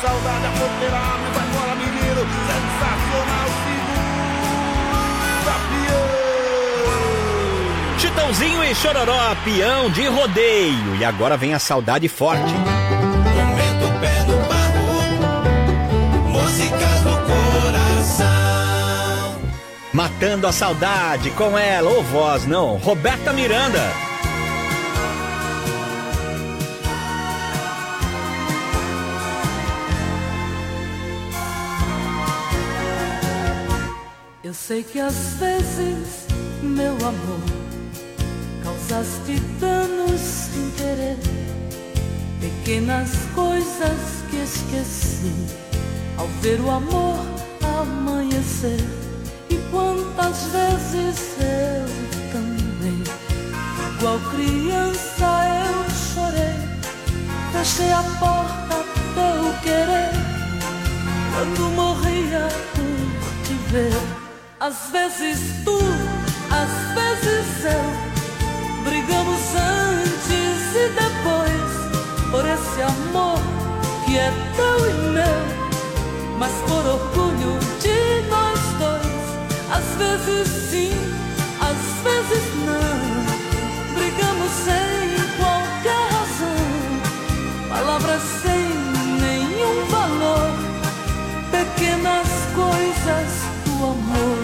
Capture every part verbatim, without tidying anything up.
saudade, a porteira abre, vai embora menino, sensacional, segura, peão. Chitãozinho e Chororó, peão de rodeio. E agora vem a saudade forte. Momento pé no barro, músicas no coração. Matando a saudade com ela, ô voz não, Roberta Miranda. Eu sei que às vezes, meu amor, causaste danos sem querer, pequenas coisas que esqueci ao ver o amor amanhecer. E quantas vezes eu também, igual criança eu chorei, fechei a porta teu querer, quando morria por te ver. Às vezes tu, às vezes eu, brigamos antes e depois, por esse amor que é teu e meu, mas por orgulho de nós dois. Às vezes sim, às vezes não, brigamos sem qualquer razão, palavras sem nenhum valor, pequenas coisas do amor.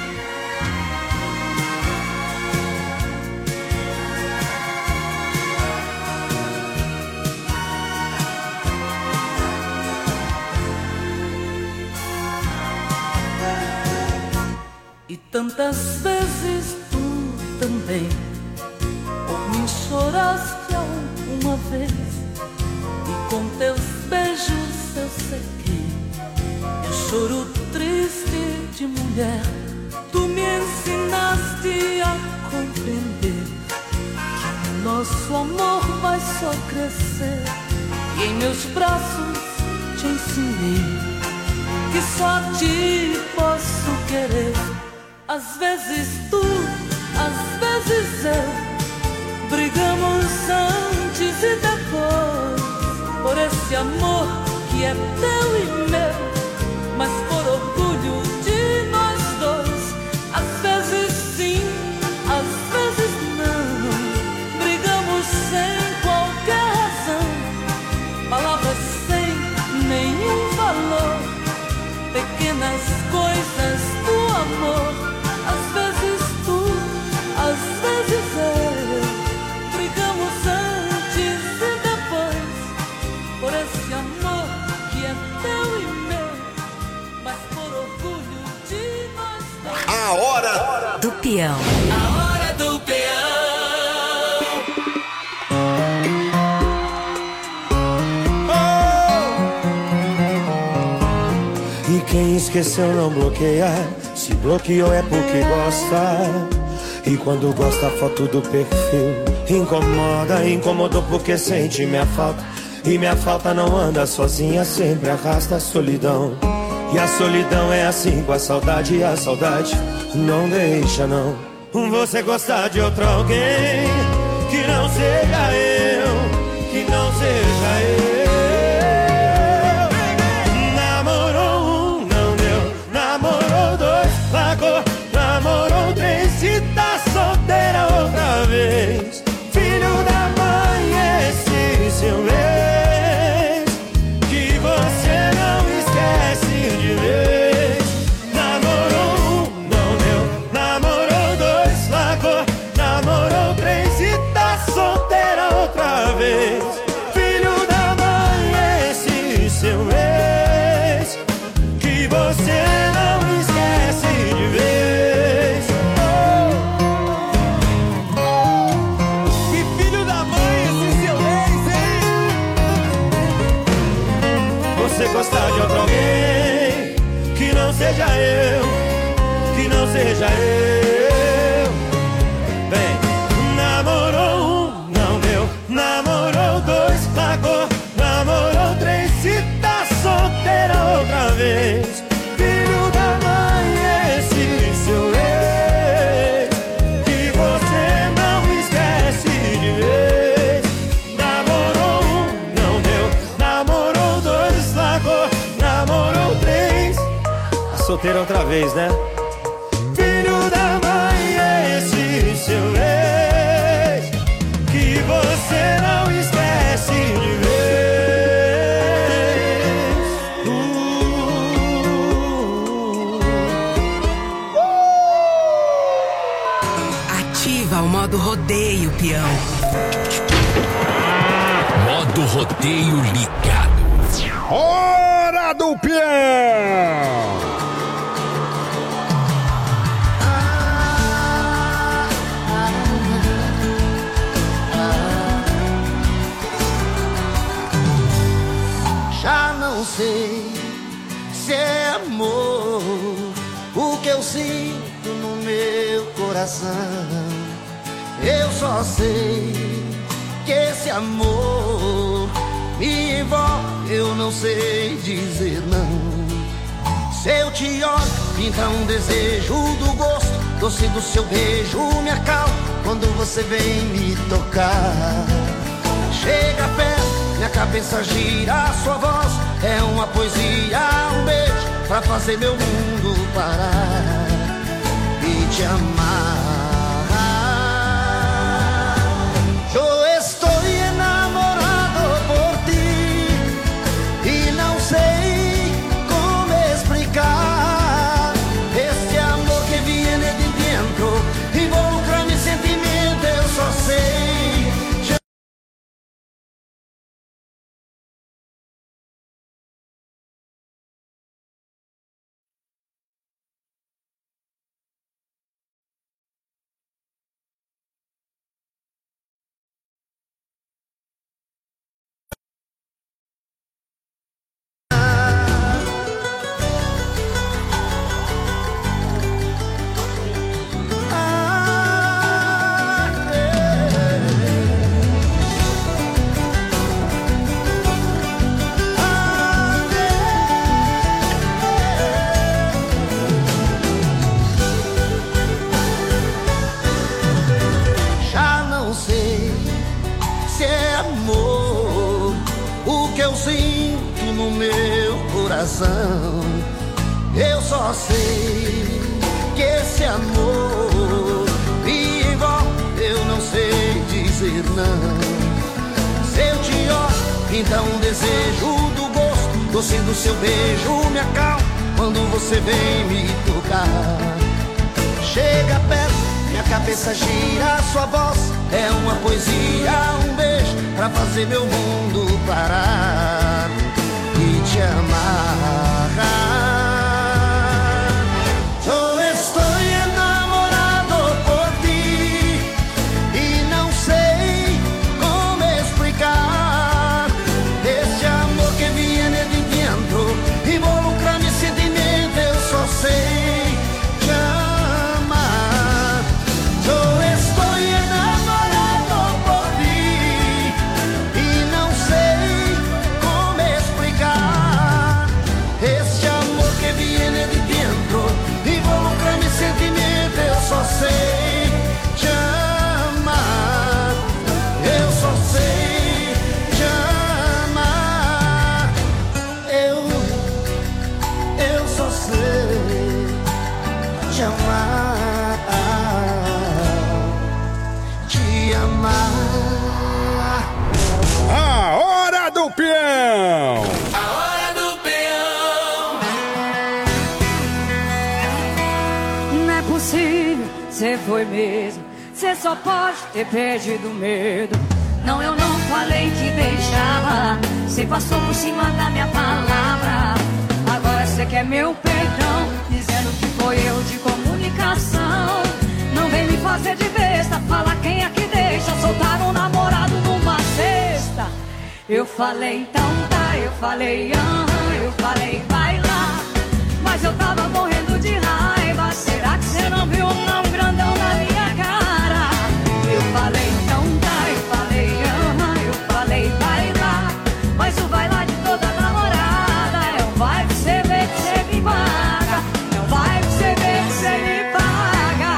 E tantas vezes tu também por mim choraste alguma vez, e com teus beijos eu sequei eu choro triste de mulher. Tu me ensinaste a compreender que o nosso amor vai só crescer, e em meus braços te ensinei que só a ti posso querer. Às vezes tu, às vezes eu, brigamos antes e depois, por esse amor que é teu e meu, mas por orgulho de nós dois. Às vezes sim, às vezes não, brigamos sem qualquer razão, palavras sem nenhum valor, pequenas coisas do amor. Às vezes tu, às vezes eu, brigamos antes e depois, por esse amor que é teu e meu, mas por orgulho de nós dois. A hora do peão. A hora do peão. Oh! E quem esqueceu não bloqueia, se bloqueou é porque gosta. E quando gosta a foto do perfil incomoda, incomodou porque sente minha falta. E minha falta não anda sozinha, sempre arrasta a solidão. E a solidão é assim com a saudade, e a saudade não deixa não. Você gostar de outro alguém que não seja eu, que não seja eu. Namorou um, não deu, namorou dois, largou, namorou três, se tá solteira outra vez. Filho da mãe, esse seu ex, que você não esquece de vez. Namorou um, não deu, namorou dois, largou, namorou três, se tá solteira outra vez. Filho da mãe, esse seu ex, que você não esquece de vez. Que filho da mãe esse seu ex, hein? Você gostar de outro alguém que não seja eu, que não seja eu. Vem, namorou um, não deu, namorou dois, largou, namorou três, se tá solteira outra vez. Filho da mãe, esse seu ex, que você não esquece de vez. Namorou um, não deu, namorou dois, largou, solteiro outra vez, né? Filho da mãe é esse seu ex que você não esquece de vez. Uh, uh. Ativa o modo rodeio, peão. Modo rodeio ligado. Hora do peão! Já não sei se é amor o que eu sinto no meu coração. Eu só sei que esse amor me envolve, eu não sei dizer não. Se eu te olho, pinta um desejo do gosto doce do seu beijo, me acalma quando você vem me tocar. Chega perto, minha cabeça gira, sua voz é uma poesia, um beijo pra fazer meu mundo parar e te amar. Eu estou enamorado por ti e não sei como explicar esse amor que viene de dentro, involucra mi sentimento, eu só sei. Eu só sei que esse amor me envolve, eu não sei dizer não. Se eu te olho, pinta um desejo do gosto doce do seu beijo, me acalma quando você vem me tocar. Chega perto, minha cabeça gira, sua voz é uma poesia, um beijo pra fazer meu mundo parar e te amar. Eu estou enamorado por ti e não sei como explicar esse amor que viene de dentro, involucra mi sentimento, eu só sei te amar. Eu estou enamorado por ti e não sei como explicar esse amor que viene de dentro, involucra mi sentimento, eu só sei te amar. Eu só sei te amar. Eu, eu só sei te amar. Te amar. A hora do peão! Cê foi mesmo, cê só pode ter perdido medo. Não, eu não falei que deixava, cê passou por cima da minha palavra. Agora cê quer meu perdão, dizendo que foi erro de comunicação. Não vem me fazer de besta, fala quem é que deixa soltar um namorado numa cesta. Eu falei então tá, eu falei aham, eu falei vai lá, mas eu tava morrendo de raiva. Será que cê não viu um não grandão na minha cara? Eu falei então tá, eu falei aham, eu falei vai lá, mas o vai lá de toda namorada é um vai que cê vê que cê me paga, é um vai que cê vê que cê me paga.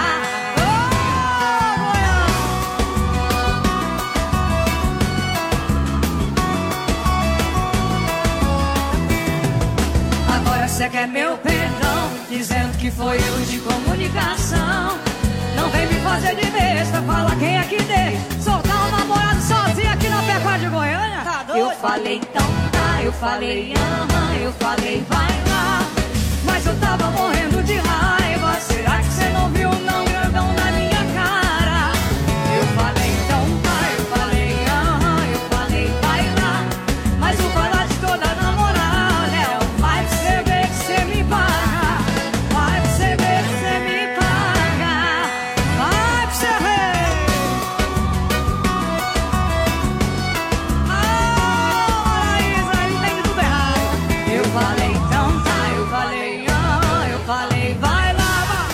Oh, agora cê quer meu perdão, dizendo que foi erro de comunicação. Não vem me fazer de besta, fala quem é que dê. Soltar um namorado sozinho aqui na Pecuária de Goiânia. Tá doido? Eu falei então tá, eu falei aham, eu falei vai lá. Mas eu tava morrendo de raiva. Será que você não viu não grandão na minha cara? Eu falei então tá, eu falei aham, eu falei vai lá. Mas o vai lá de toda namorada é o vai pra você ver que você me paga. Vai pra você ver que você me paga. Vai pra você ver. Ah, Isa, ele tem tudo errado. Eu falei então tá, eu falei aham, eu falei vai lá, vai.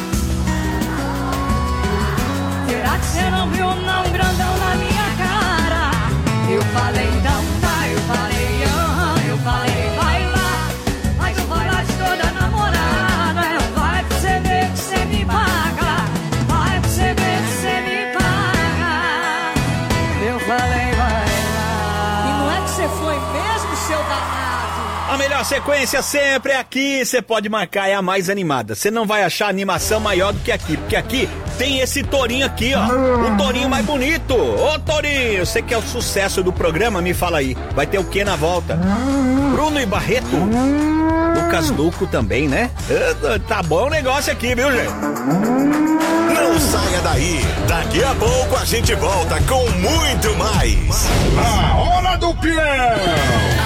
Será que você não viu não grandão na minha cara? Eu falei então tá, eu falei aham, eu falei vai lá. Mas eu vai lá de toda namorada. É, vai pra você ver que você me paga. Vai pra você ver que você me paga. Eu falei vai lá. E não é que você foi mesmo, seu danado? A melhor sequência sempre é aqui, você pode marcar, é a mais animada. Você não vai achar animação maior do que aqui, porque aqui tem esse tourinho aqui, ó. O tourinho mais bonito. Ô tourinho, você que é o sucesso do programa, me fala aí. Vai ter o que na volta? Bruno e Barreto. Lucas Luco também, né? Tá bom o negócio aqui, viu, gente? Não saia daí. Daqui a pouco a gente volta com muito mais. A Hora do Peão.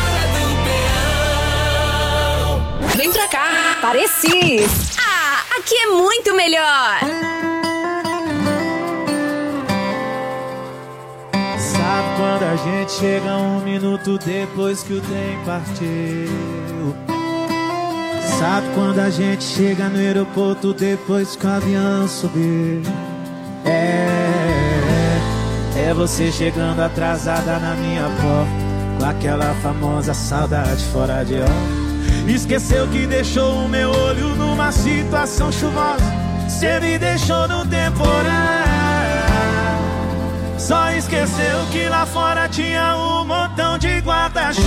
Vem pra cá, Parecis. Ah, aqui é muito melhor. Sabe quando a gente chega um minuto depois que o trem partiu? Sabe quando a gente chega no aeroporto depois que o avião subiu? É, é você chegando atrasada na minha porta, com aquela famosa saudade fora de hora. Esqueceu que deixou o meu olho numa situação chuvosa. Cê me deixou no temporal. Só esqueceu que lá fora tinha um montão de guarda-chuva.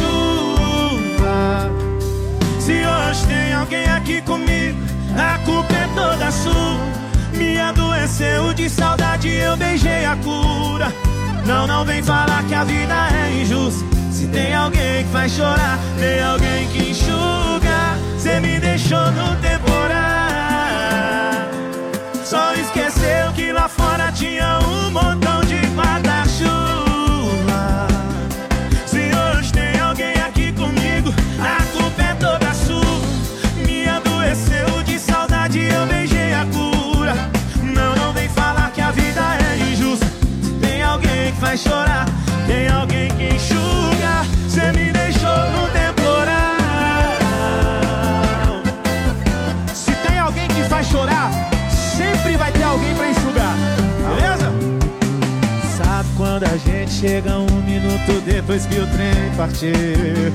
Se hoje tem alguém aqui comigo, a culpa é toda sua. Me adoeceu de saudade, eu beijei a cura. Não, não vem falar que a vida é injusta. Se tem alguém que faz chorar, tem alguém que enxuga. Cê me deixou no temporal. Só esqueceu que lá fora tinha um montão de guarda-chuva. Se hoje tem alguém aqui comigo, a culpa é toda sua. Me adoeceu de saudade, eu beijei a cura. Não, não vem falar que a vida é injusta. Se tem alguém que faz chorar, tem alguém que enxuga. Cê me deixou no temporal. Se tem alguém que faz chorar, sempre vai ter alguém pra enxugar, beleza? Sabe quando a gente chega um minuto depois que o trem partiu?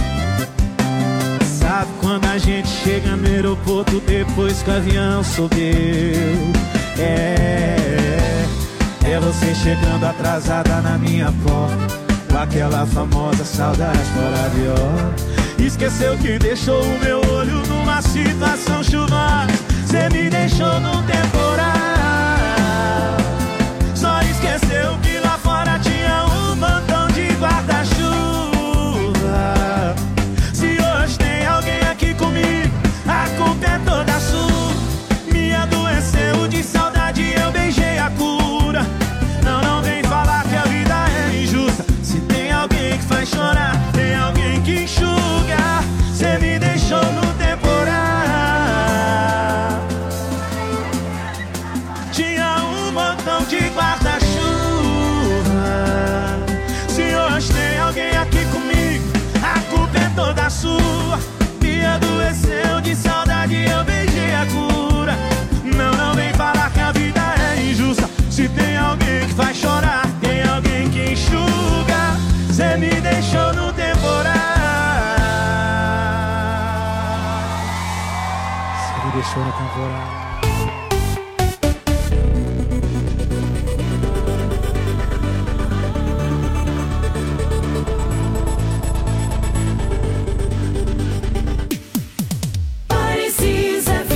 Sabe quando a gente chega no aeroporto depois que o avião subiu? É, é você chegando atrasada na minha porta, com aquela famosa saudade fora de hora. Esqueceu que deixou o meu olho numa situação chuvosa. Cê me deixou no temporal. Só esqueceu que lá fora tinha um montão de guarda-chuva. Se hoje tem alguém aqui comigo, a culpa é toda sua. Me adoeceu de saudade, eu beijei a cura. Não, não vem falar que a vida é injusta. Se tem alguém que faz chorar, tem alguém que enxuga. Cê me deixou no temporal. Tinha um montão de guarda-chuva. Se hoje tem alguém aqui comigo, a culpa é toda sua. Me adoeceu de saudade, eu beijei a cura. Não, não vem falar que a vida é injusta. Se tem alguém que faz chorar, tem alguém que enxuga. Cê me deixou no temporal. Cê me deixou no temporal. Parecis F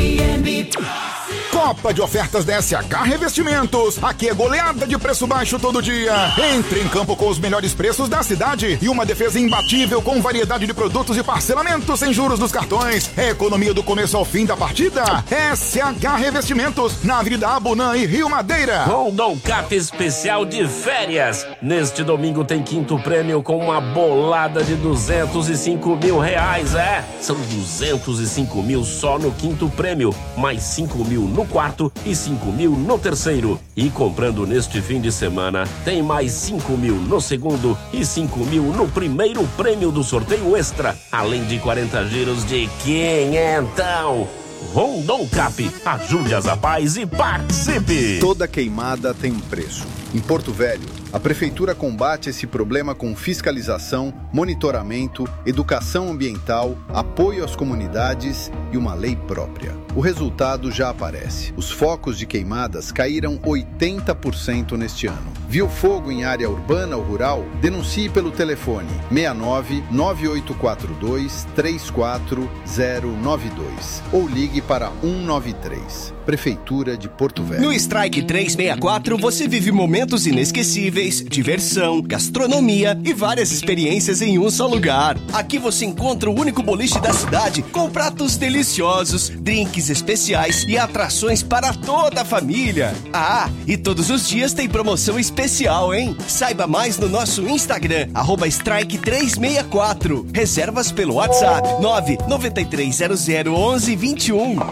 Copa de ofertas da S H Revestimentos. Aqui é goleada de preço baixo todo dia. Entre em campo com os melhores preços da cidade e uma defesa imbatível com variedade de produtos e parcelamento sem juros dos cartões. É economia do começo ao fim da partida. S H Revestimentos, na Avenida Abunã e Rio Madeira. Rondon Cap especial de férias. Neste domingo tem quinto prêmio com uma bolada de duzentos e cinco mil reais, é? São duzentos e cinco mil só no quinto prêmio, mais cinco mil no quarto e cinco mil no terceiro. E comprando neste fim de semana, tem mais cinco mil no segundo e cinco mil no primeiro prêmio do sorteio extra, além de quarenta giros de quinhentão. Rondon Cap, ajude as rapazes e participe! Toda queimada tem um preço. Em Porto Velho, a Prefeitura combate esse problema com fiscalização, monitoramento, educação ambiental, apoio às comunidades e uma lei própria. O resultado já aparece. Os focos de queimadas caíram oitenta por cento neste ano. Viu fogo em área urbana ou rural? Denuncie pelo telefone seis nove nove oito quatro dois três quatro zero nove dois ou ligue para um nove três. Prefeitura de Porto Velho. No Strike trezentos e sessenta e quatro você vive momentos inesquecíveis, diversão, gastronomia e várias experiências em um só lugar. Aqui você encontra o único boliche da cidade com pratos deliciosos, drinks especiais e atrações para toda a família. Ah, e todos os dias tem promoção especial, hein? Saiba mais no nosso Instagram, arroba Strike trezentos e sessenta e quatro. Reservas pelo WhatsApp nove nove três zero zero onze vinte e um.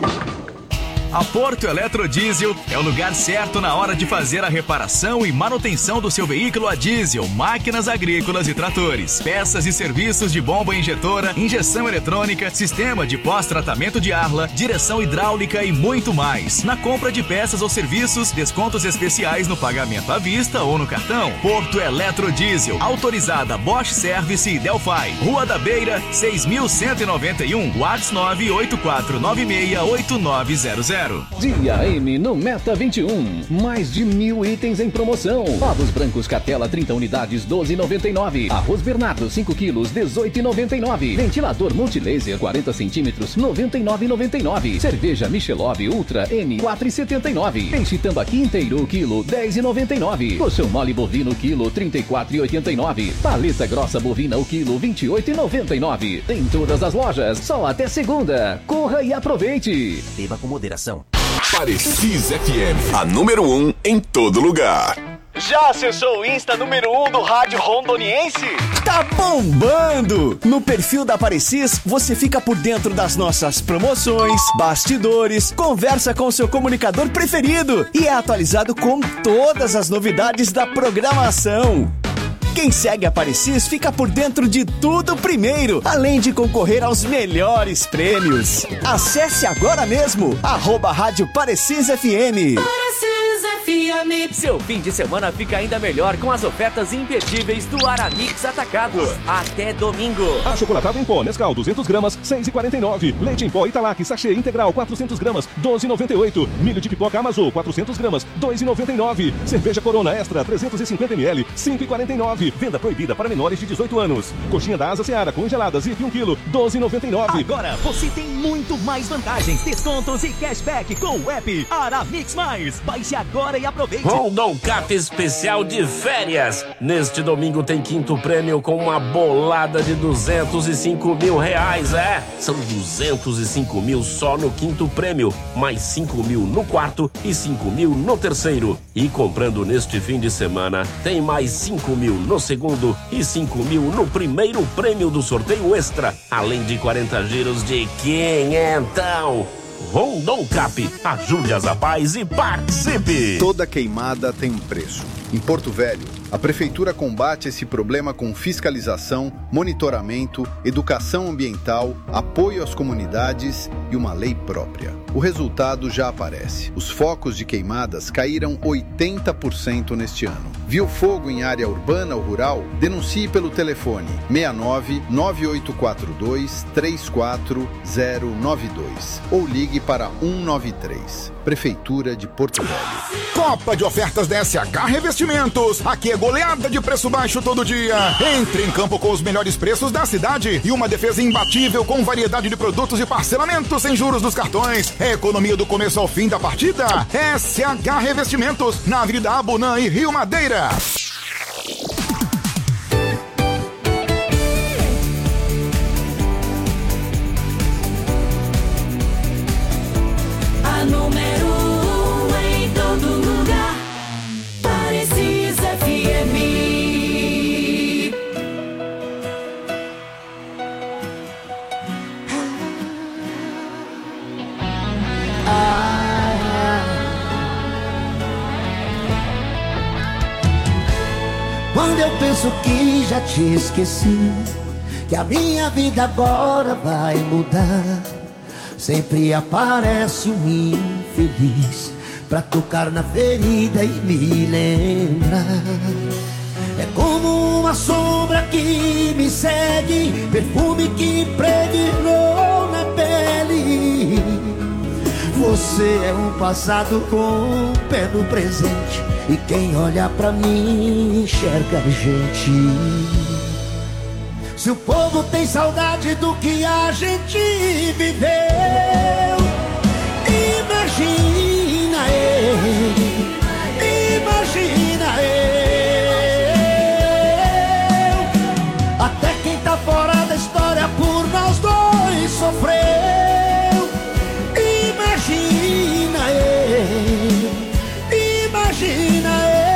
A Porto Eletrodiesel é o lugar certo na hora de fazer a reparação e manutenção do seu veículo a diesel, máquinas agrícolas e tratores. Peças e serviços de bomba injetora, injeção eletrônica, sistema de pós-tratamento de arla, direção hidráulica e muito mais. Na compra de peças ou serviços, descontos especiais no pagamento à vista ou no cartão. Porto Eletrodiesel, autorizada Bosch Service e Delphi. Rua da Beira, seis mil cento e noventa e um, WhatsApp nove oito quatro nove seis oito nove zero zero. Dia M no Meta vinte e um. Mais de mil itens em promoção. Ovos brancos Catela trinta unidades doze e noventa e nove. Arroz Bernardo cinco quilos dezoito e noventa e nove. Ventilador multilaser quarenta centímetros noventa e nove e noventa e nove. Cerveja Michelob Ultra M quatro e setenta e nove. Peixe tambaqui inteiro quilo dez e noventa e nove. Colchão mole bovino quilo trinta e quatro e oitenta e nove. Paleta grossa bovina o quilo vinte e oito e noventa e nove. Em todas as lojas, só até segunda. Corra e aproveite. Beba com moderação. Parecis F M, a número um em todo lugar. Já acessou o Insta número um do Rádio Rondoniense? Tá bombando! No perfil da Parecis, você fica por dentro das nossas promoções, bastidores, conversa com seu comunicador preferido e é atualizado com todas as novidades da programação. Quem segue a Parecis fica por dentro de tudo primeiro, além de concorrer aos melhores prêmios. Acesse agora mesmo, arroba Rádio Parecis F M. Seu fim de semana fica ainda melhor com as ofertas imperdíveis do Aramix Atacado. Até domingo. Achocolatado em pó Nescau duzentos gramas, seis e quarenta e nove. Leite em pó Italac sachê integral quatrocentos gramas, doze e noventa e oito. Milho de pipoca Amazon quatrocentos gramas, dois e noventa e nove. Cerveja Corona Extra trezentos e cinquenta mililitros, cinco e quarenta e nove. Venda proibida para menores de dezoito anos. Coxinha da Asa Seara congeladas e um quilo, doze e noventa e nove. Agora você tem muito mais vantagens, descontos e cashback com o app Aramix Mais. Baixe agora e aproveite. Rondon Cap especial de férias. Neste domingo tem quinto prêmio com uma bolada de duzentos e cinco mil reais, é? São duzentos e cinco mil só no quinto prêmio, mais cinco mil no quarto e cinco mil no terceiro. E comprando neste fim de semana, tem mais cinco mil no segundo e cinco mil no primeiro prêmio do sorteio extra, além de quarenta giros de quinhentão. Rondon Cap, ajude as rapazes e participe! Toda queimada tem um preço. Em Porto Velho, a Prefeitura combate esse problema com fiscalização, monitoramento, educação ambiental, apoio às comunidades e uma lei própria. O resultado já aparece. Os focos de queimadas caíram oitenta por cento neste ano. Viu fogo em área urbana ou rural? Denuncie pelo telefone seis nove nove oito quatro dois três quatro zero nove dois ou ligue para um nove três. Prefeitura de Porto Velho. Copa de ofertas da S H Revestimentos. Aqui é goleada de preço baixo todo dia. Entre em campo com os melhores preços da cidade e uma defesa imbatível com variedade de produtos e parcelamento sem juros dos cartões. É economia do começo ao fim da partida. S H Revestimentos, na Avenida Abunã e Rio Madeira. A número um em todo lugar, Parecis F M. Quando eu penso que já te esqueci, que a minha vida agora vai mudar, sempre aparece um infeliz pra tocar na ferida e me lembrar. É como uma sombra que me segue, perfume que impregnou na pele. Você é um passado com um pé no presente, e quem olha pra mim enxerga a gente. Se o povo tem saudade do que a gente viveu, imagina eu, imagina eu. Até quem tá fora da história por nós dois sofreu. Imagina eu, imagina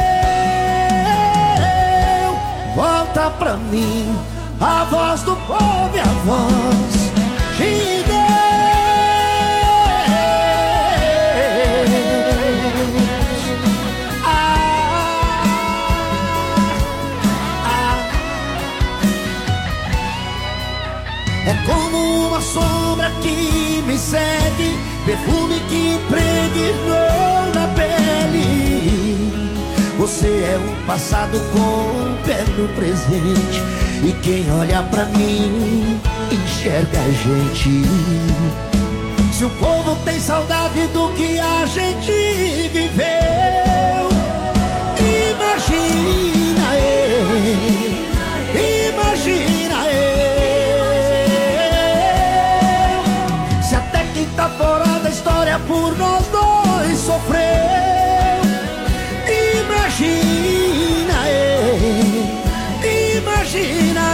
eu. Volta pra mim a voz do povo e a voz de Deus. Ah, ah. É como uma sombra que me segue, perfume que impregnou na pele. Você é um passado com um pé no presente, e quem olha pra mim enxerga a gente. Se o povo tem saudade do que a gente viveu, imagina eu, imagina eu. Se até quem tá fora da história por nós dois sofreu, imagina eu, imagina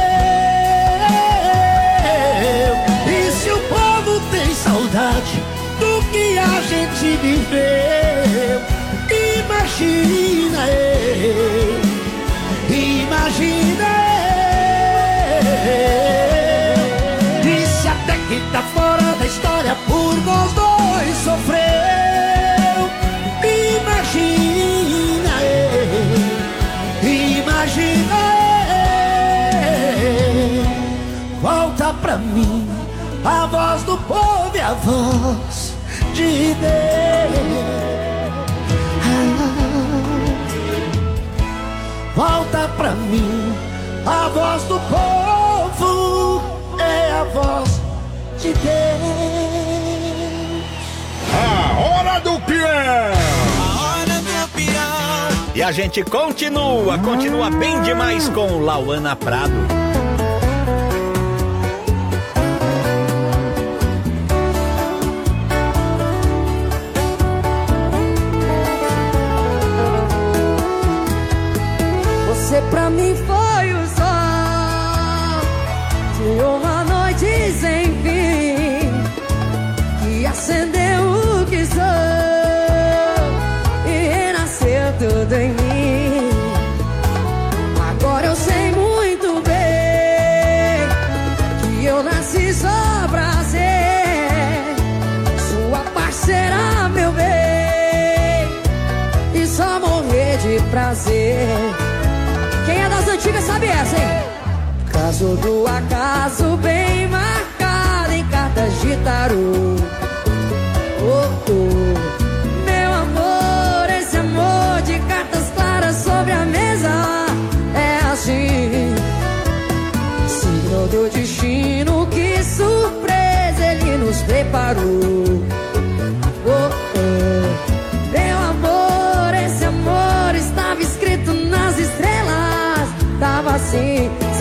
eu. E se o povo tem saudade do que a gente viveu, imagina eu, imagina eu. E se até quem tá fora da história por nós dois sofreu, imagina eu, imagina eu. Volta pra mim a voz do povo e a voz de Deus. Volta pra mim a voz do povo, é a voz de Deus. A hora do peão! A hora do peão! E a gente continua, continua bem demais com Lauana Prado. Você pra mim foi o sol de uma noite sem fim, que acendeu o que sou e renasceu tudo em mim. Agora eu sei muito bem que eu nasci só pra ser sua parceira, meu bem, e só morrer de prazer. Quem é das antigas sabe essa, hein? Caso do acaso bem marcado em cartas de tarô. Oh, oh. Meu amor, esse amor de cartas claras sobre a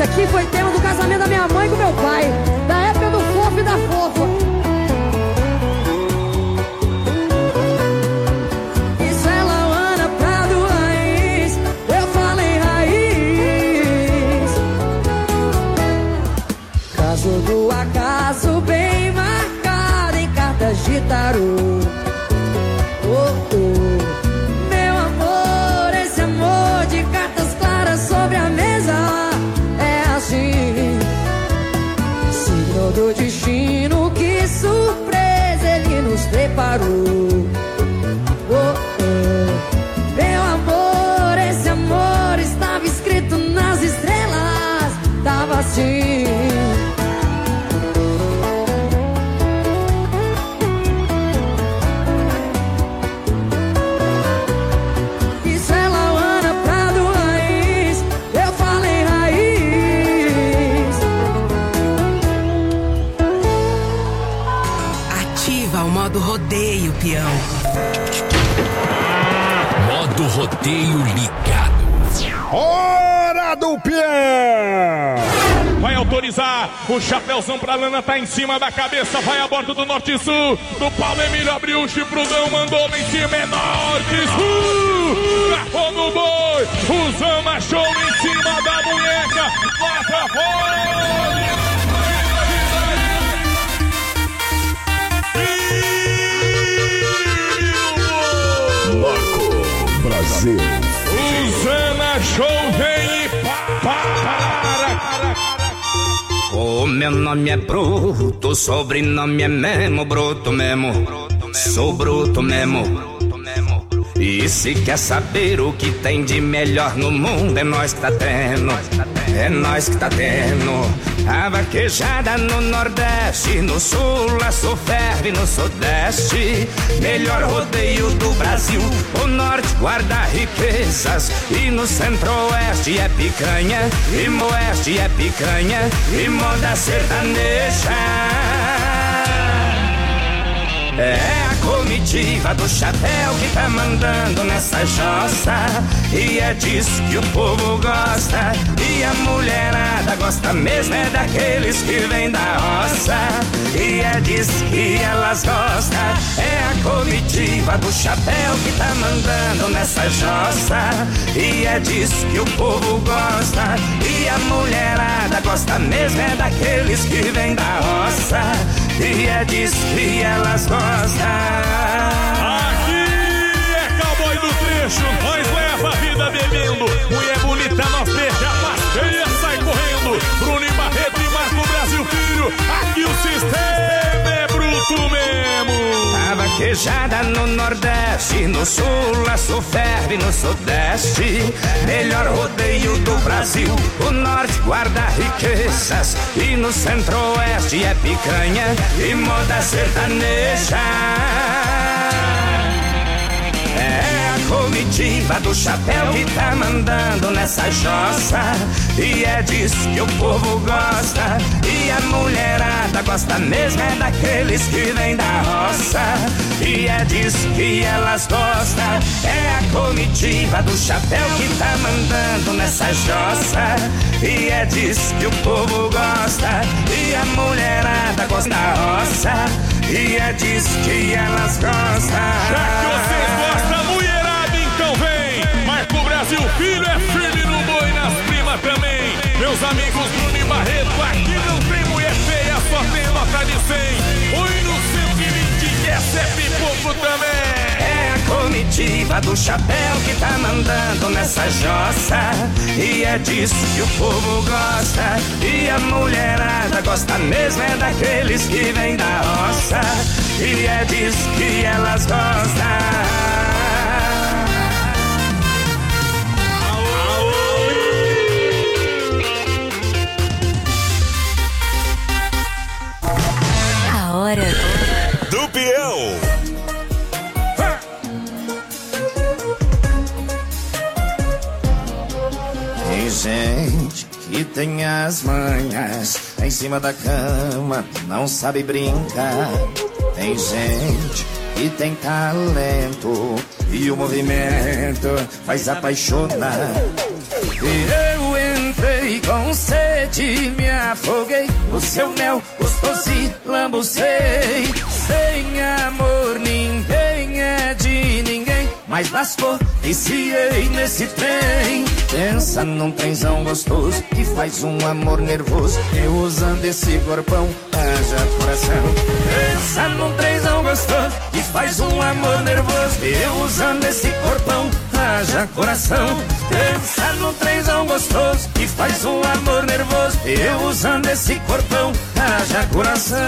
Esse aqui foi tema do casamento da minha mãe com meu pai, da época do fofo e da fofa. Isso é Lauana Prado Raiz, eu falei raiz. Caso do acaso bem marcado em cartas de tarô. Oh, oh. Meu amor, esse amor de cartas claras sobre a mesa é assim. Signo do destino, que surpresa ele nos preparou. Oh, oh. Meu amor, esse amor estava escrito nas estrelas, tava assim. Modo rodeio, peão. Modo rodeio ligado. Hora do peão! Vai autorizar, o chapéuzão pra lana tá em cima da cabeça, vai a bordo do Norte e Sul, do Paulo Emílio abriu o chifrudão, mandou lá em cima, é Norte e Sul, garrou no boi, o Zama Show em cima da munheca, lá pra fora! Brasil. Usana Show vem e para. O meu nome é Bruto, o sobrenome é Memo, Bruto mesmo. Sou bruto mesmo. E se quer saber o que tem de melhor no mundo, é nós que tá tendo. É nós que tá tendo. A vaquejada no Nordeste, no Sul, a Soferve no Sudeste. Melhor rodeio do Brasil. O Norte guarda riquezas e no Centro-Oeste é picanha, e no Oeste é picanha, e moda sertaneja. É a comitiva do chapéu que tá mandando nessa jossa, e é disso que o povo gosta, e a mulherada gosta mesmo é daqueles que vêm da roça, e é disso que elas gostam. É a comitiva do chapéu que tá mandando nessa jossa, e é disso que o povo gosta, e a mulherada gosta mesmo é daqueles que vêm da roça, e é disso que elas gostam. Aqui é cowboy do trecho, nós leva a vida bebendo. Mulher bonita, nós deixa a passeia, sai correndo. Bruno e Barreto e Marco Brasil Filho, aqui o sistema é bruto mesmo. A vaquejada no Nordeste, no Sul, a Soferve no Sudeste. Melhor rodeio do Brasil, o Norte guarda riquezas, e no Centro-Oeste é picanha e moda sertaneja. É a comitiva do chapéu que tá mandando nessa jossa, e é disso que o povo gosta, e a mulherada gosta mesmo é daqueles que vêm da roça, e é disso que elas gostam. É a comitiva do chapéu que tá mandando nessa jossa, e é disso que o povo gosta, e a mulherada gosta da roça, e é disso que elas gostam. Já que vocês gostam, mulherada, então vem. Marco Brasil Filho é firme no boi, nas primas também. Meus amigos Bruno e Barreto, aqui não tem mulher feia, só tem nota de cem. Oi no cento e vinte, que essa é pipoco também. É a comitiva do chapéu que tá mandando nessa jossa, e é disso que o povo gosta, e a mulherada gosta mesmo é daqueles que vêm da roça, e é disso que elas gostam. A hora do peão. Tem gente que tem as manhas em cima da cama, não sabe brincar. Tem gente que tem talento e o movimento faz apaixonar. E eu entrei com sede, me afoguei. O seu mel gostoso e lambuzei. Sem amor ninguém é de ninguém, mas lascou, viciei nesse trem. Pensa num trenzão gostoso que faz um amor nervoso. Eu usando esse corpão, haja coração. Pensa num trenzão gostoso que faz um amor nervoso. Eu usando esse corpão, haja coração. Pensa num trenzão gostoso que faz um amor nervoso. Eu usando esse corpão, haja coração.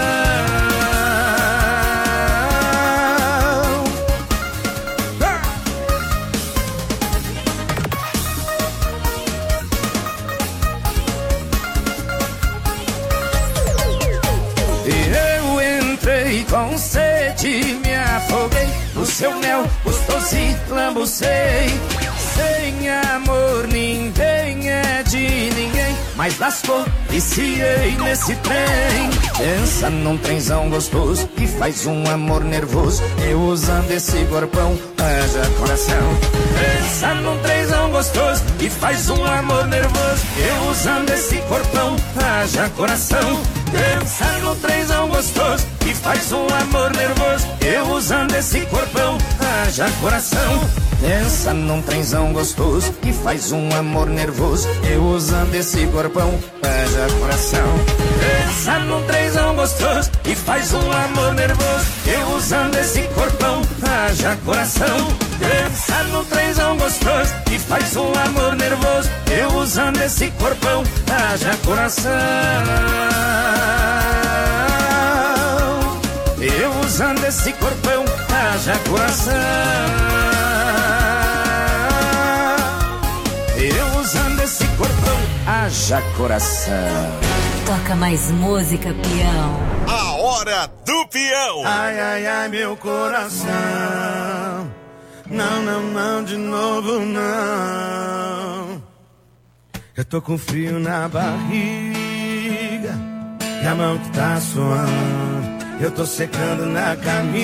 Com sede me afoguei. O seu mel gostoso e lambuzei. Sem amor ninguém é de ninguém, mas lascou, viciei nesse trem. Pensa num trenzão gostoso que faz um amor nervoso. Eu usando esse corpão, haja coração. Pensa num trenzão gostoso que faz um amor nervoso. Eu usando esse corpão, haja coração. Pensa no trenzão gostoso que faz um amor nervoso. Eu usando esse corpão, haja coração. Pensa num trenzão gostoso que faz um amor nervoso. Eu usando esse corpão, haja coração. Pensa num trenzão gostoso que faz um amor nervoso. Eu usando esse corpão, haja coração. Pensa num trenzão gostoso que faz um amor nervoso. Eu usando esse corpão, haja coração. Eu usando esse corpão, haja coração. Eu usando esse corpão, haja coração. Toca mais música, peão. A hora do peão. Ai, ai, ai, meu coração. Não, não, não, de novo não. Eu tô com frio na barriga e a mão que tá suando. Eu tô secando na camisa,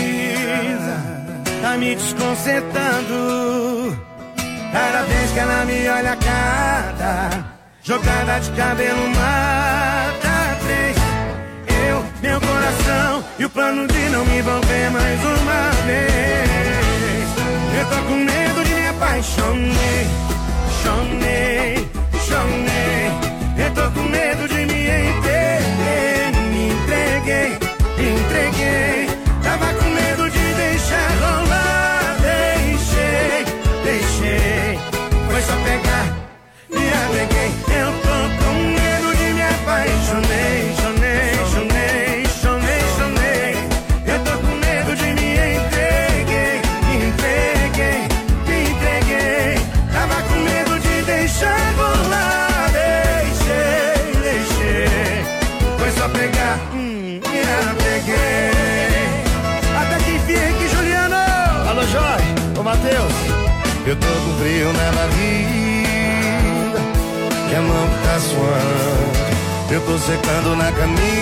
tá me desconcertando. Cada vez que ela me olha a cara, jogada de cabelo mata três. Eu, meu coração e o plano de não me envolver mais uma vez. Eu tô com medo de me apaixonei, chonei, chonei. Eu tô com medo de me entreguei, me entreguei, me entreguei. Tava com medo de deixar rolar, deixei, deixei. Foi só pegar, me apeguei. Eu tô com medo de me apaixonei, chonei, chonei, chonei, chonei. Eu tô com medo de me entreguei, me entreguei, me entreguei. Tava com medo de deixar rolar, deixei, deixei. Foi só pegar, hum, me apeguei. Até que enfim aqui, Juliano. Alô, Jorge, ô Matheus. Eu tô com frio na barriga e a mão que tá suando. Eu tô secando na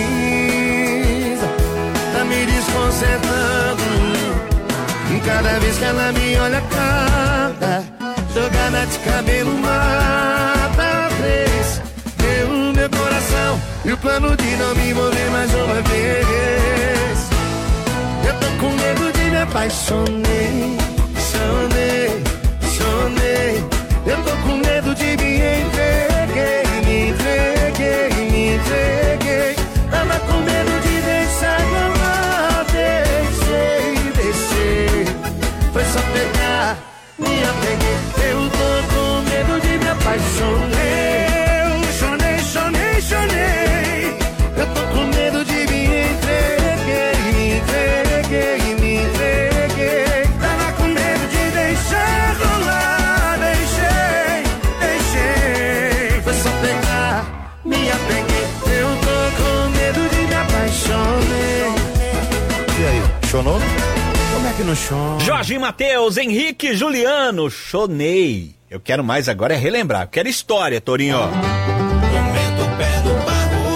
camisa, tá me desconcertando. E cada vez que ela me olha a cara, jogada de cabelo mata três. Eu, meu coração e o plano de não me envolver mais uma vez. Eu tô com medo de me apaixonei, chonei, chonei. Eu tô com medo de me entreguei, me entreguei, me entreguei. Tava com medo de deixar rolar, deixei, deixei. Foi só pegar, me apeguei. Eu tô com medo de me apaixonei, chonei, chonei, chonei. Eu tô com medo de me entreguei, me entreguei, me entreguei. Tava com medo de deixar rolar, deixei, deixei. Foi só pegar, me apeguei. Eu tô com medo de me apaixonei. E aí, chonou? Como é que não chona? Jorge Matheus, Henrique Juliano, chonei. Eu quero mais agora é relembrar, eu quero história, Torinho. Momento pé no barro,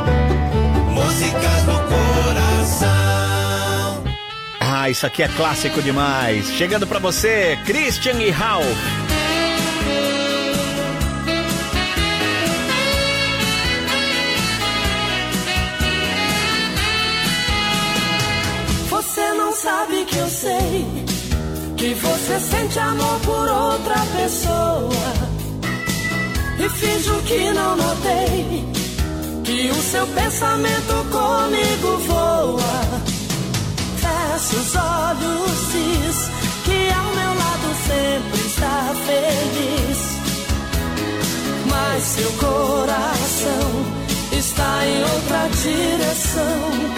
músicas no coração. Ah, isso aqui é clássico demais. Chegando pra você, Christian e Ralph. você sente amor por outra pessoa e finjo que não notei que o seu pensamento comigo voa. Fecha os olhos, diz que ao meu lado sempre está feliz, mas seu coração está em outra direção.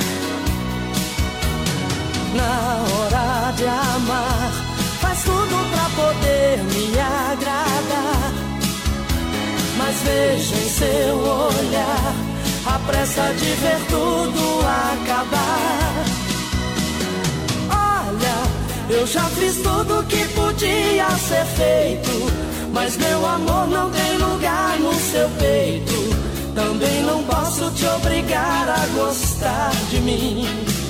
Na hora de amar, faz tudo pra poder me agradar, mas veja em seu olhar a pressa de ver tudo acabar. Olha, eu já fiz tudo que podia ser feito, mas meu amor não tem lugar no seu peito. Também não posso te obrigar a gostar de mim.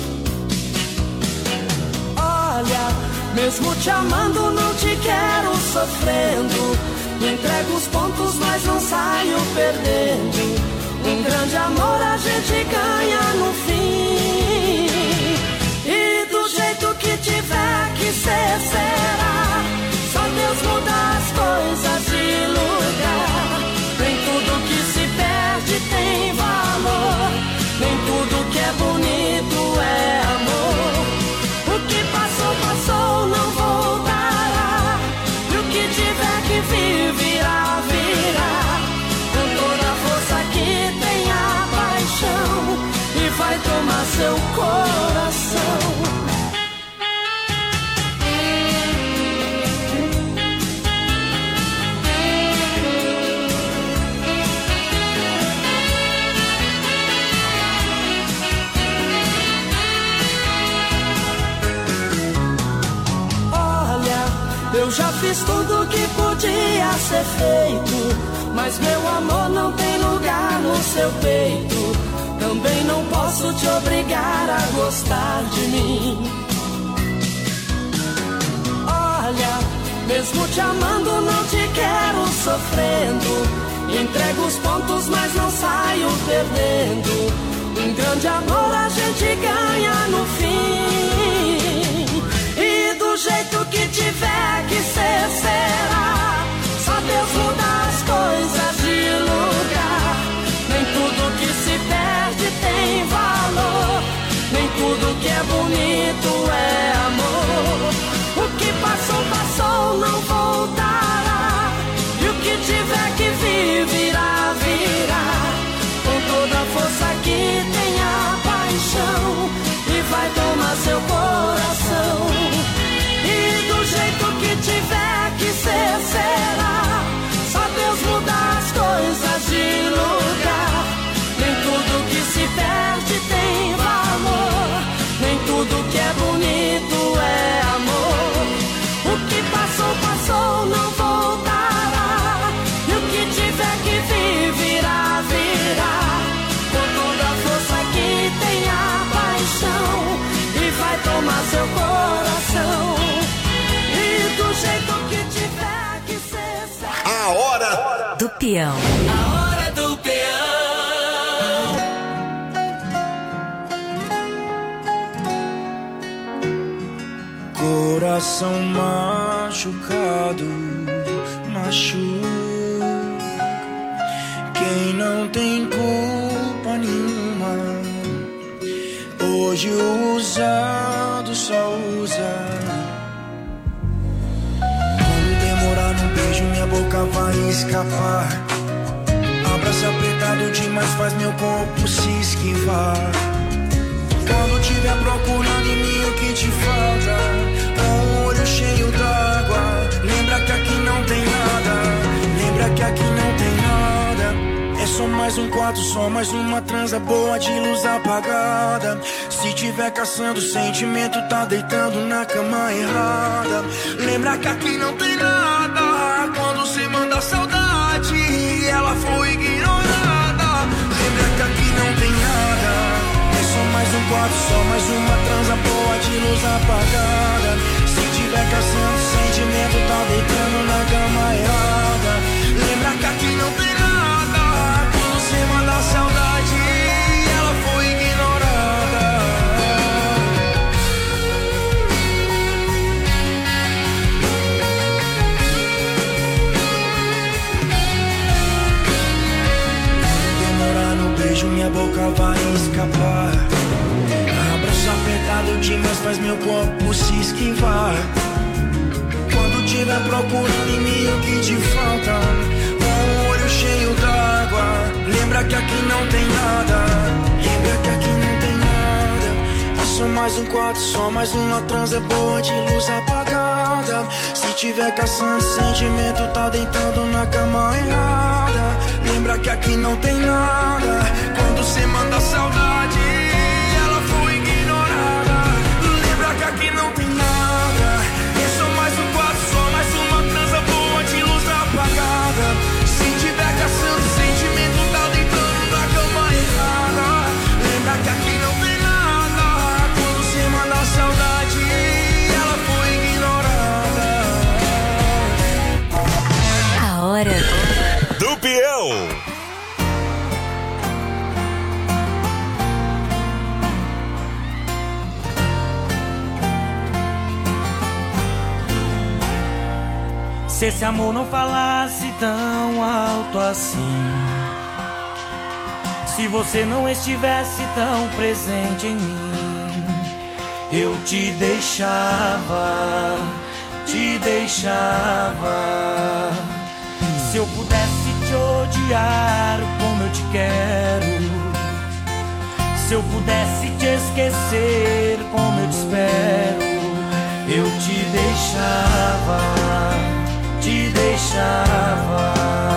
Olha, mesmo te amando não te quero sofrendo. Entrego os pontos mas não saio perdendo. Um grande amor a gente ganha no fim. E do jeito que tiver que ser será. Só Deus muda as coisas de lugar. Nem tudo que se perde tem valor. Nem tudo que é bonito é amor. O que passou, passou, não voltará. E o que tiver que vir, virá, virá. Com toda a força que tem a paixão. E vai tomar seu coração. Eu já fiz tudo que podia ser feito, mas meu amor não tem lugar no seu peito. Também não posso te obrigar a gostar de mim. Olha, mesmo te amando não te quero sofrendo. Entrego os pontos mas não saio perdendo. Um grande amor a gente ganha no fim. E do jeito que tiver que ser, será. Só Deus muda as coisas de lugar. Nem tudo que se perde tem valor. Nem tudo que é bonito é amor. O que passou, passou, não voltará. E o que tiver que vir, virá, virá. Com toda a força que tem a paixão. E vai tomar seu coração. E do jeito que tiver que ser, será. Só Deus muda as coisas de lugar. Nem tudo que se perde tem valor. Nem tudo que é bonito é amor. O que passou, passou, não voltará. E o que tiver que vir, virá, virá. Com toda a força que tem a paixão. E vai tomar seu coração. E do jeito que tiver que ser, ser. A hora do peão. A hora do peão. Coração machucado, machuca. Quem não tem culpa nenhuma. Hoje o usado só usa. Quando demorar no beijo, minha boca vai escapar. Abraço apertado demais faz meu corpo se esquivar. Quando tiver procurando em mim o que te falta, com o olho cheio d'água, lembra que aqui não tem nada. Lembra que aqui não tem nada. É só mais um quarto, só mais uma transa boa de luz apagada. Se tiver caçando sentimento, tá deitando na cama errada. Lembra que aqui não tem nada. Quando cê manda saudade, ela foi ignorada. Lembra que aqui não tem nada. Só mais um quarto, só mais uma transa boa de luz apagada. Se tiver caçando sentimento, tá deitando na cama errada. Lembra que aqui não tem nada. Quando você manda saudade, ela foi ignorada. boca vai escapar. Abraço apertado demais faz meu corpo se esquivar. Quando tiver procurando em mim o que te falta, com o olho cheio d'água, lembra que aqui não tem nada. Lembra que aqui não tem nada. É só mais um quarto, só mais uma transa boa de luz apagada. Se tiver caçando sentimento, tá deitando na cama errada. Lembra que aqui não tem nada. Quando cê manda saudade, ela foi ignorada. Lembra que aqui não tem nada. É só mais um quarto, só mais uma transa boa de luz apagada. Se tiver caçando sentimento, tá deitando na cama errada. Lembra que aqui não tem nada. Quando cê manda saudade, ela foi ignorada. A hora do peão. Se esse amor não falasse tão alto assim, se você não estivesse tão presente em mim, eu te deixava, te deixava. Se eu pudesse te odiar como eu te quero, se eu pudesse te esquecer como eu te espero, eu te deixava, te deixava.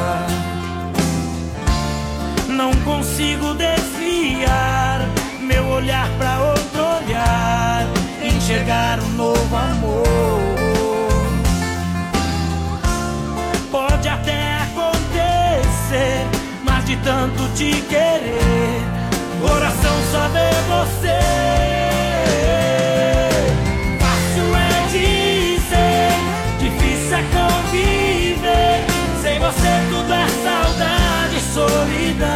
Não consigo desviar meu olhar pra outro olhar, enxergar um novo amor. Pode até acontecer, mas de tanto te querer, coração só vê você. Fácil é dizer, difícil é conviver. Sem você tudo é saudade e solidão.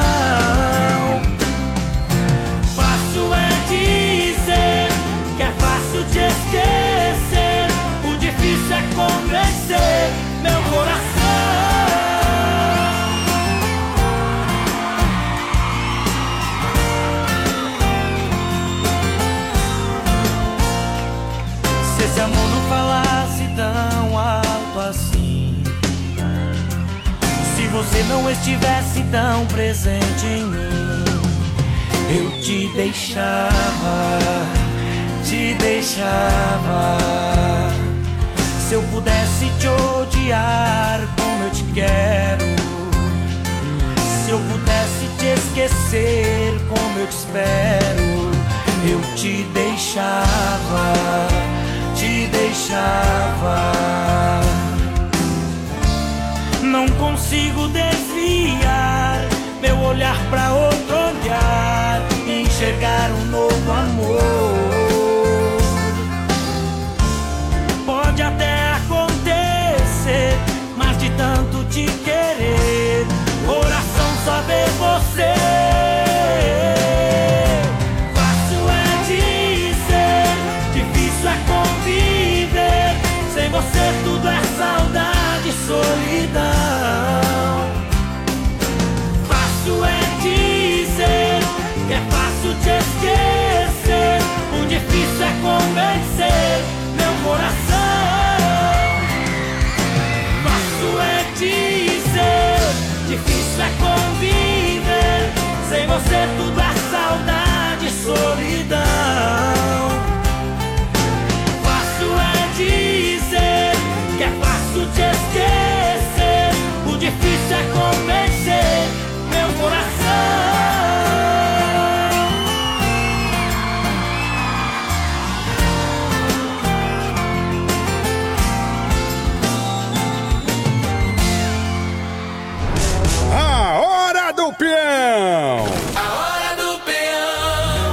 Fácil é dizer que é fácil te esquecer. O difícil é convencer meu coração. Se esse amor não falasse tão alto assim, se você não estivesse tão presente em mim, eu te deixava, te deixava. Se eu pudesse te odiar como eu te quero, se eu pudesse te esquecer como eu te espero, eu te deixava, te deixava. Não consigo desviar meu olhar pra outro olhar, enxergar um novo amor. Pode até acontecer, mas de tanto te querer, coração só vê você. Fácil é dizer, difícil é conviver. Sem você tudo é saudade e solidão. Fácil é dizer que é fácil te esquecer. O difícil é convencer meu coração. Fácil é dizer, difícil é conviver. Sem você tudo é saudade e solidão. Fácil é dizer que é fácil te esquecer. O difícil é convencer meu coração. A hora do peão! A hora do peão.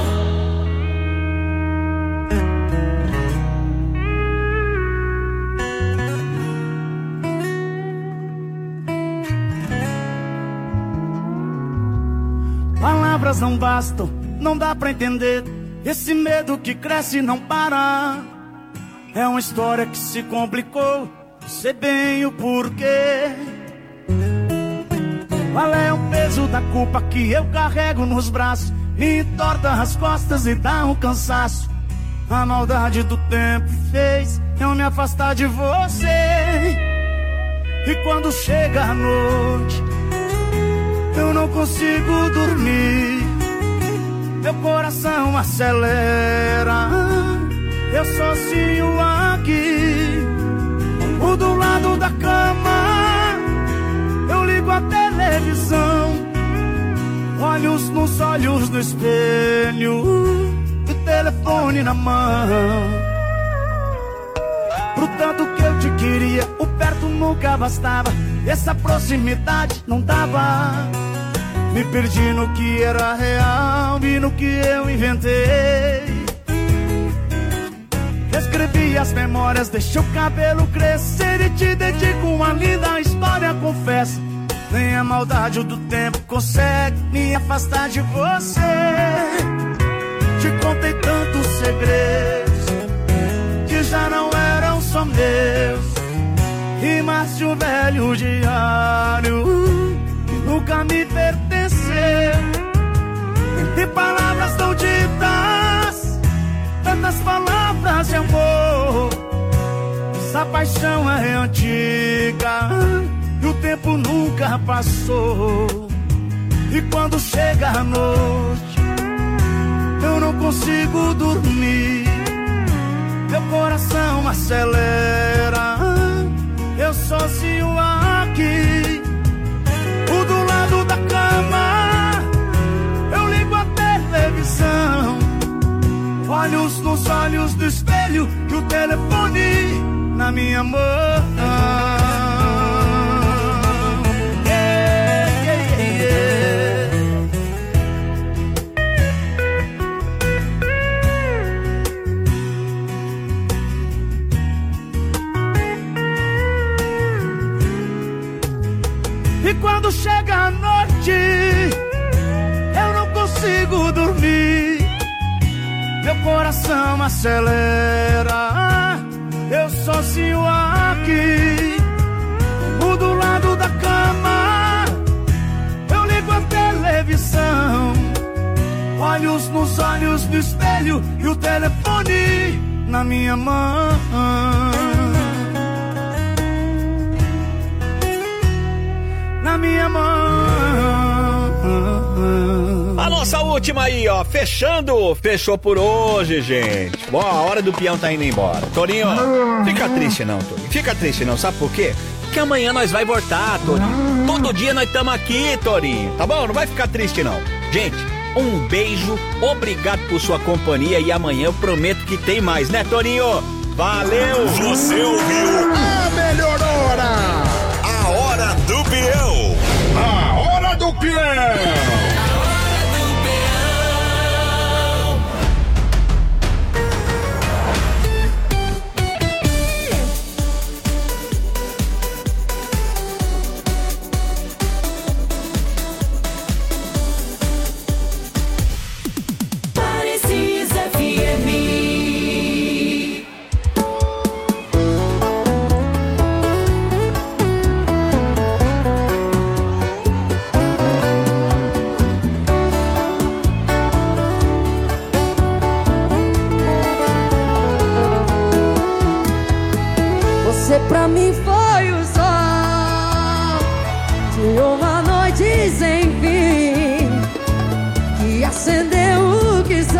Palavras não bastam, não dá pra entender. Esse medo que cresce e não para. É uma história que se complicou, sei bem o porquê. Qual é o peso peso da culpa que eu carrego nos braços me entorta as costas e dá um cansaço. A maldade do tempo fez eu me afastar de você. E quando chega a noite, eu não consigo dormir. Meu coração acelera, eu sozinho aqui. O do lado da cama, eu ligo a televisão, olhos nos olhos do espelho, e telefone na mão. Pro tanto que eu te queria, o perto nunca bastava, essa proximidade não dava. Me perdi no que era real e no que eu inventei. Escrevi as memórias, deixei o cabelo crescer e te dedico uma linda história, confesso. Nem a maldade do tempo consegue me afastar de você. Te contei tantos segredos que já não eram só meus, rimas de um velho diário que nunca me pertenceu. Entre palavras tão ditas, tantas palavras de amor, essa paixão é antiga e o tempo nunca passou. E quando chega a noite, eu não consigo dormir. Meu coração acelera, eu sozinho aqui. O do lado da cama, eu ligo a televisão, olhos nos olhos do espelho e o telefone na minha mão. Yeah, yeah, yeah. E quando chega a noite, eu não consigo dormir. Meu coração acelera, eu sozinho aqui. O do lado da cama, eu ligo a televisão, olhos nos olhos do espelho e o telefone na minha mão. Na minha mão. A nossa última aí, ó, fechando, fechou por hoje, gente. Bom, a hora do peão tá indo embora. Torinho, fica triste não, Torinho, fica triste não, sabe por quê? Porque amanhã nós vai voltar, Torinho. Todo dia nós estamos aqui, Torinho, tá bom? Não vai ficar triste não. Gente, um beijo, obrigado por sua companhia e amanhã eu prometo que tem mais, né, Torinho? Valeu! Você ouviu a melhor hora! A hora do peão! A hora do peão! Pra mim foi o sol de uma noite sem fim, que acendeu o que sou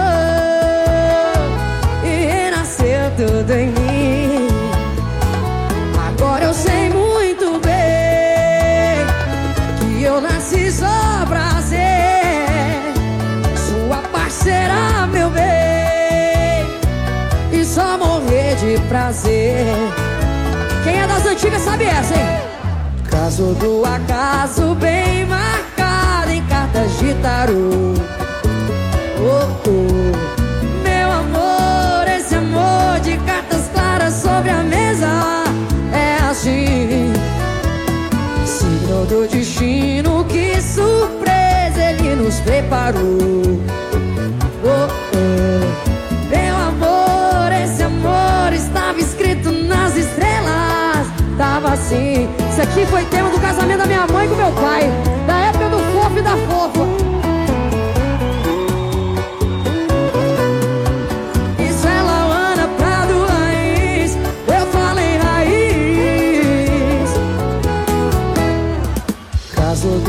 e renasceu tudo em mim. Agora eu sei muito bem que eu nasci só pra ser sua parceira, meu bem, e só morrer de prazer. Quem é das antigas sabe essa, hein? Caso do acaso bem marcado em cartas de tarô. Oh, oh. Meu amor, esse amor de cartas claras sobre a mesa é assim. Signo do destino, que surpresa ele nos preparou. Oh, oh. Meu amor, esse amor estava escrito nas estrelas. Tava assim. Isso aqui foi tema do casamento da minha mãe com meu pai, da época do fofo e da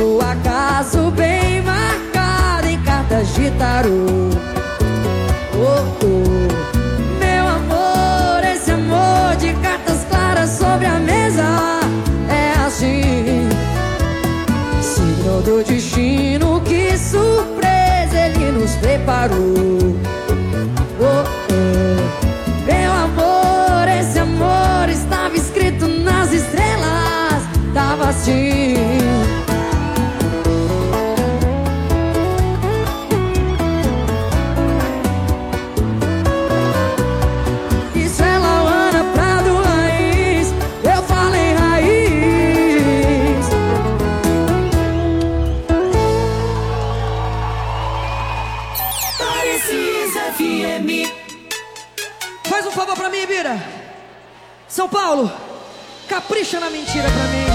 o acaso bem marcado em cartas de tarô. Oh, oh. Meu amor, esse amor de cartas claras sobre a mesa é assim. Signo do destino, que surpresa ele nos preparou. Oh, oh. Meu amor, esse amor estava escrito nas estrelas, tava assim. Isso é Lauana Prado Raiz, eu falei raiz. Parecis F M. Faz um favor pra mim, Bira. São Paulo, capricha na mentira pra mim.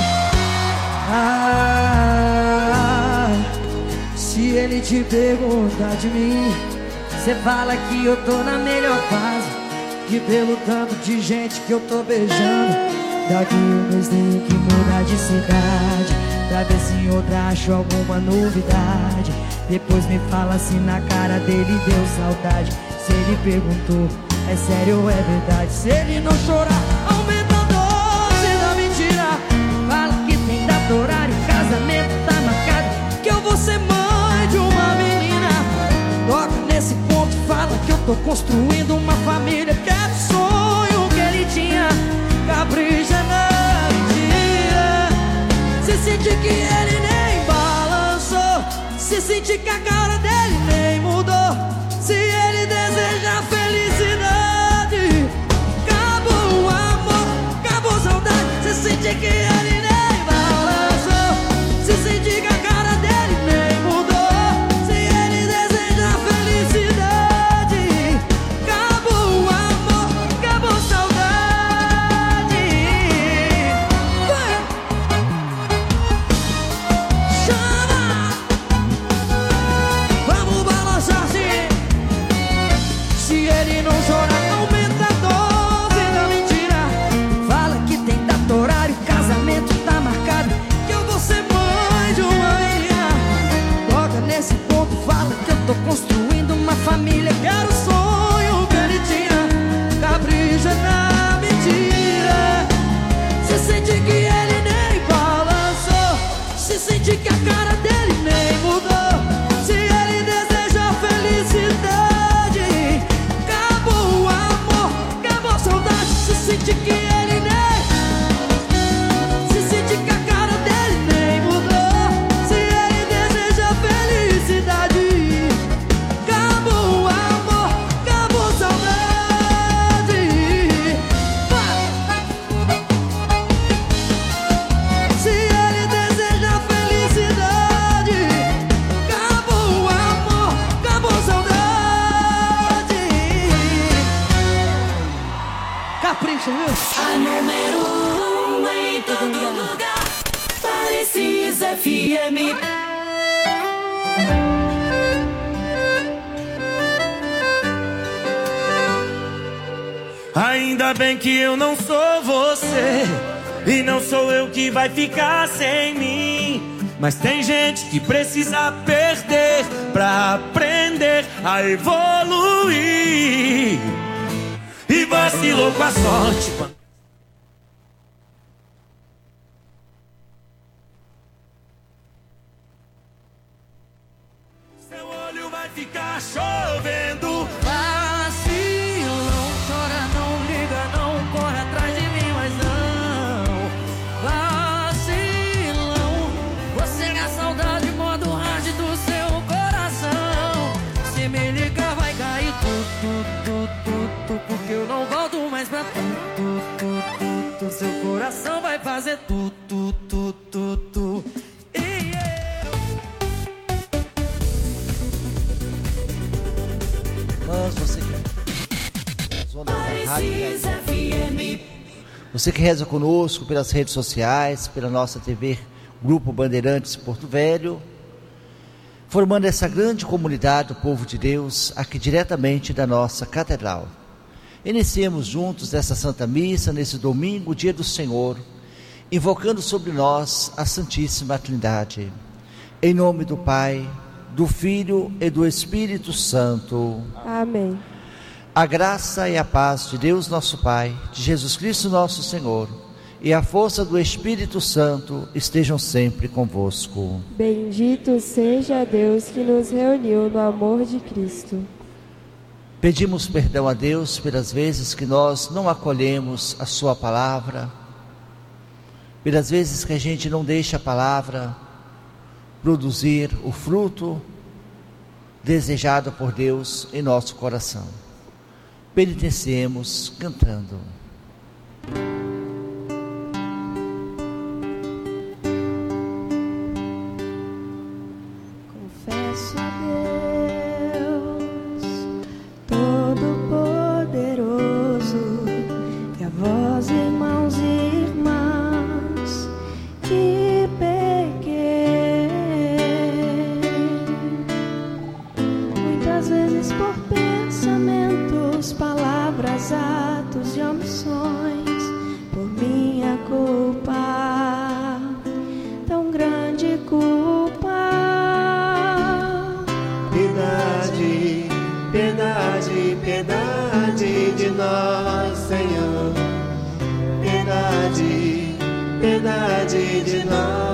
Ah, se ele te perguntar de mim, cê fala que eu tô na melhor fase, que pelo tanto de gente que eu tô beijando, daqui um mês tenho que mudar de cidade, pra ver se em outra acho alguma novidade. Depois me fala se na cara dele deu saudade. Se ele perguntou, é sério ou é verdade? Se ele não chorar, aumenta a dose da mentira. Fala que tem data, horário, casamento tá marcado, que eu vou ser mãe de uma menina. Toca nesse ponto, fala que eu tô construindo uma família, que era o sonho que ele tinha. Capricha na mentira. Se sentir que ele nem balançou, se sentir que a cara dele nem mudou, se ele deseja felicidade, acabou o amor, acabou a saudade. Se sentir que ele nem balançou, se sentir que a cara dele nem mudou, se ele deseja felicidade, acabou o amor, acabou a saudade. Vai. Chama, vamos balançar sim. Se ele não chorar, aumenta a dose da mentira. Fala que tem data, horário, casamento tá marcado, que eu vou ser mãe de uma menina. Toca nesse ponto, fala que eu tô construindo uma família, que era o sonho que ele tinha. Capricha na mentira. Se sentir que ele nem balançou, se sentir que a cara dele nem mudou, se ele deseja felicidade, acabou o amor, acabou a saudade. Se sentir que ele nem, se sentir que a cara dele nem mudou, se ele deseja felicidade, acabou o amor, acabou a saudade. Vai. Se ele deseja felicidade, acabou o amor, acabou a saudade. Capricha, viu? A número um em todo lugar. Parecis F M. Ainda bem que eu não sou você, e não sou eu que vai ficar sem mim. Mas tem gente que precisa perder pra aprender a evoluir. E vacilou com a sorte. Seu olho vai ficar chovendo. Vacilo, não chora, não liga, não corre atrás de mim, mas não. Vacilão, você é a saudade, modo hard do seu coração. Se me ligar vai cair tudo, tudo, tudo, tudo, porque eu não volto mais pra tu, tu, tu, tu, tu. Seu coração vai fazer tu, tu, tu, tu, tu. E Mas você que Você que reza conosco pelas redes sociais, pela nossa T V Grupo Bandeirantes Porto Velho, formando essa grande comunidade do povo de Deus aqui diretamente da nossa catedral. Iniciemos juntos essa Santa Missa nesse domingo, dia do Senhor, invocando sobre nós a Santíssima Trindade. Em nome do Pai, do Filho e do Espírito Santo. Amém. A graça e a paz de Deus nosso Pai, de Jesus Cristo nosso Senhor, e a força do Espírito Santo estejam sempre convosco. Bendito seja Deus que nos reuniu no amor de Cristo. Pedimos perdão a Deus pelas vezes que nós não acolhemos a sua palavra, pelas vezes que a gente não deixa a palavra produzir o fruto desejado por Deus em nosso coração. Penitenciemos cantando. Confesso a Deus Todo-Poderoso e a vós, irmãos e irmãs, que pequei muitas vezes por pensamentos, palavras, atos e omissões, por minha culpa, tão grande culpa. Piedade, piedade, piedade de nós, Senhor. Piedade, piedade de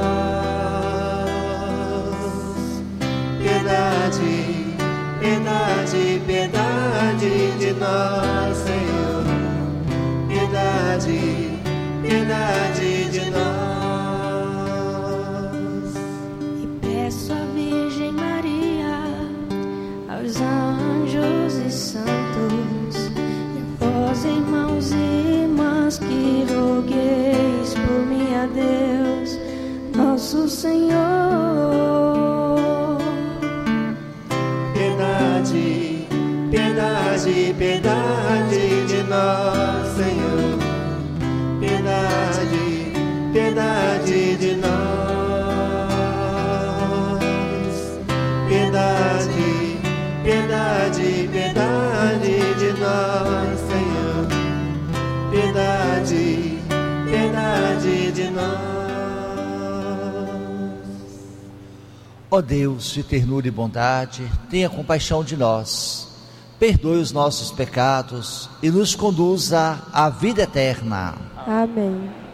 nós. Piedade, piedade, piedade de nós, Senhor. Piedade, piedade de nós. E peço à Virgem Maria, aos anjos e santos, e a vós, irmãos e irmãs, que rogueis por mim a Deus, nosso Senhor. Piedade, piedade, piedade de nós, Senhor. Piedade, piedade de nós. Piedade, piedade, piedade de nós, Senhor. Piedade, piedade de nós. Ó Deus de ternura e bondade, tenha compaixão de nós, perdoe os nossos pecados e nos conduza à vida eterna. Amém.